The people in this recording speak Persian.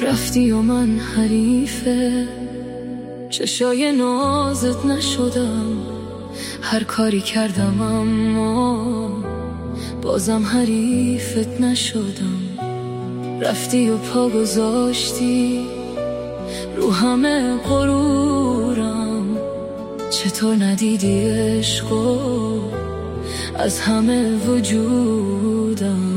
رفتی و من حریف چشای نازت نشدم، هر کاری کردم اما بازم حریفت نشدم. رفتی و پا گذاشتی رو همه غرورم، چطور ندیدی عشقو از همه وجودم.